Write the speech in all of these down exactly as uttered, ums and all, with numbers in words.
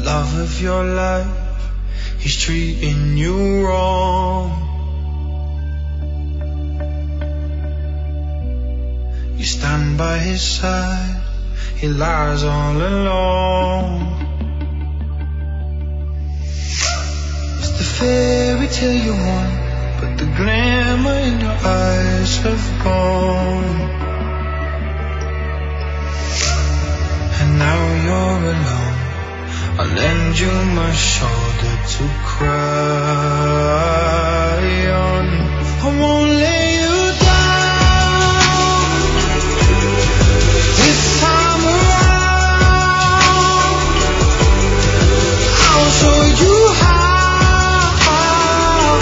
love of your life, he's treating you wrong. You stand by his side, he lies all alone. It's the fairy tale you want, but the glamour in your eyes have gone. And now you're alone, I'll lend you my shoulder to cry on. I won't lay you down this time around. I'll show you how.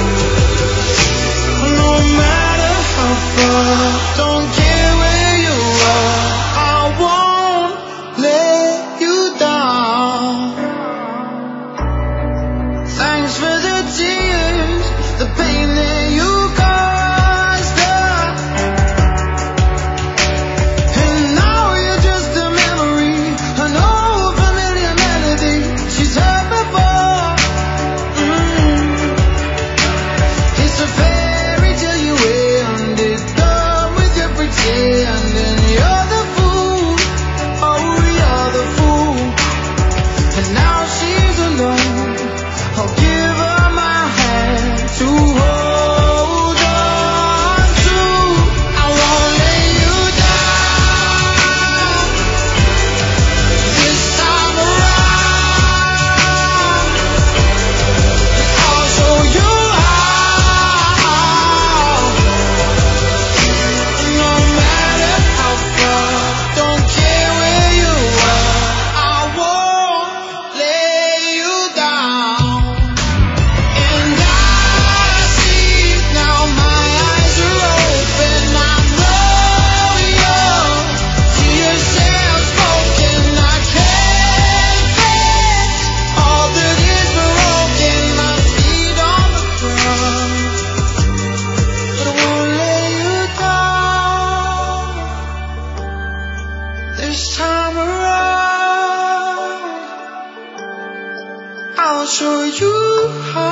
No matter how far, don't care where you are, I won't let you down. Thanks for the tears, the pain that you caused her. And now you're just a memory, an old familiar melody she's heard before. mm. It's a fairy tale you ended up with your pretend, and you're the fool, oh you're the fool. And now she's alone, I'll give her my hand to hold on to. I won't lay you down this time around. I'll show you how. No matter how far, don't care where you are, I won't lay you down. And I see now, my eyes are open, I know your tears have spoken. I can't fix all that is broken, my feet on the ground, but I won't lay you down this time around. I'll show you how.